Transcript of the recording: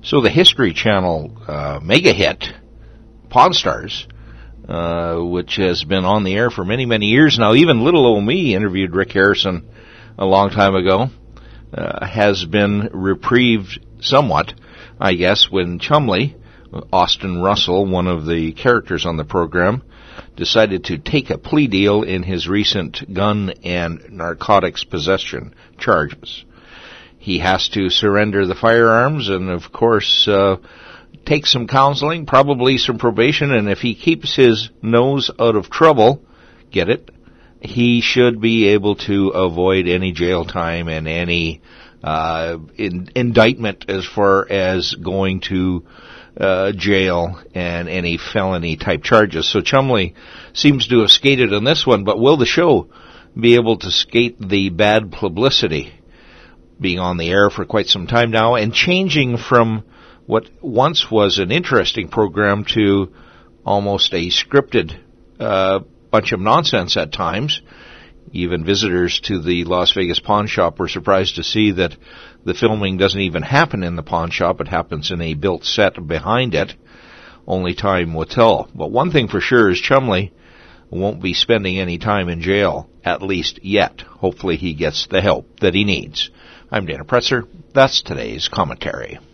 So the History Channel mega hit, Pawn Stars, which has been on the air for many, many years now. Even Little Old Me interviewed Rick Harrison a long time ago. Has been reprieved somewhat, I guess, when Chumley, Austin Russell, one of the characters on the program, decided to take a plea deal in his recent gun and narcotics possession charges. He has to surrender the firearms and, of course, take some counseling, probably some probation, and if he keeps his nose out of trouble, get it, he should be able to avoid any jail time and any indictment as far as going to jail and any felony-type charges. So Chumley seems to have skated on this one, but will the show be able to skate the bad publicity? Being on the air for quite some time now and changing from what once was an interesting program to almost a scripted bunch of nonsense at times. Even visitors to the Las Vegas pawn shop were surprised to see that the filming doesn't even happen in the pawn shop. It happens in a built set behind it. Only time will tell. But one thing for sure is Chumley won't be spending any time in jail, at least yet. Hopefully he gets the help that he needs. I'm Dana Pretzer. That's today's commentary.